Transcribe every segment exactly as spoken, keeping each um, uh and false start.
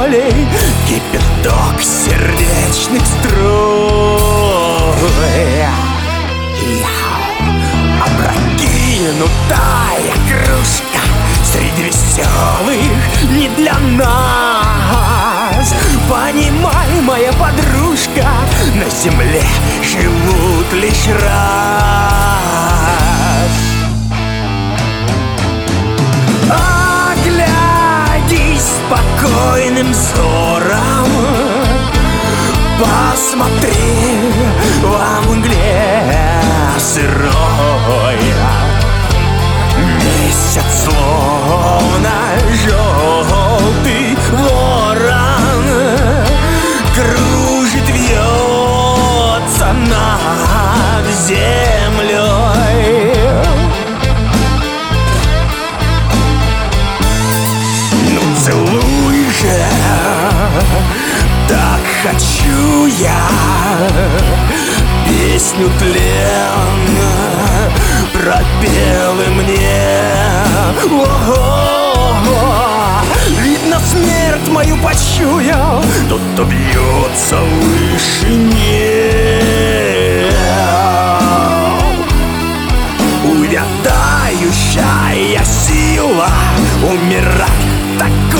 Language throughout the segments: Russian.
волей кипяток сердечных струй. Опрокинутая кружка среди веселых не для нас. Понимай, моя подружка, на земле живут лишь раз. Оглядись спокойным взором, посмотри во мгле сырой. Месяц словно желтый ворон кружит, вьется над землей. Ну целуй же, так хочу я песню тленно пропел и мне. Ого, видно, смерть мою почуял тот, кто бьется в вышине. Увядающая сила, умирать так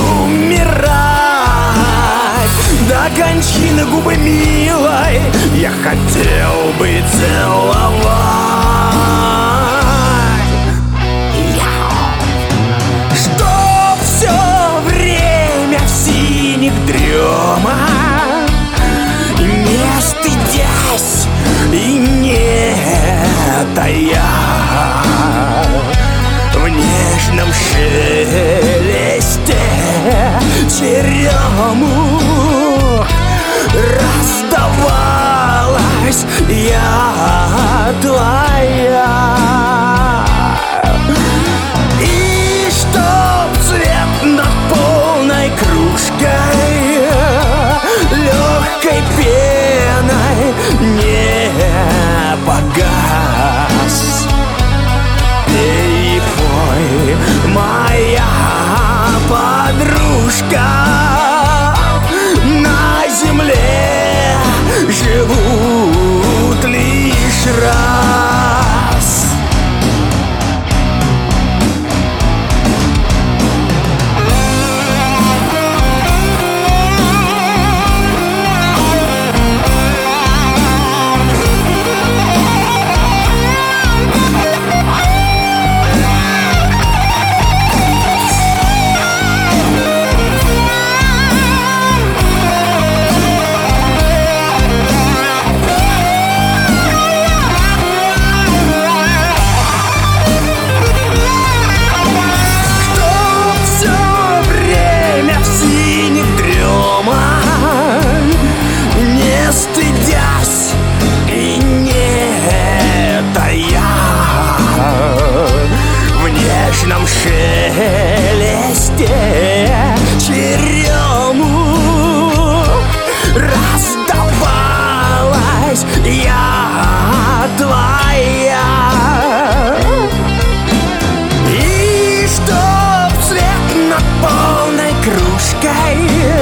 умирать. До кончины губы милой я хотел бы целовать. Чтоб все время в синих дремах, не стыдясь и не тая, в нежном шелесте черемух раздавалась я твоя. И чтоб цвет над полной кружкой легкой пеной не погас. Пей и пой, моя подружка, на земле живут лишь раз. Шелесте черемух раздавалась я твоя. И чтоб цвет над полной кружкой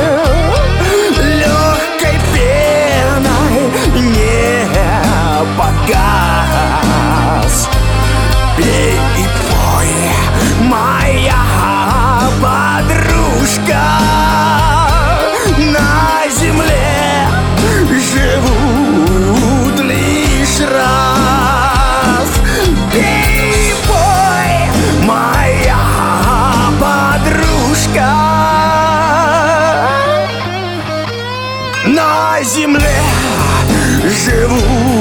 легкой пеной не погас. Пей и пой, моя подружка, на земле живут лишь раз. Пей и пой, моя подружка, на земле живут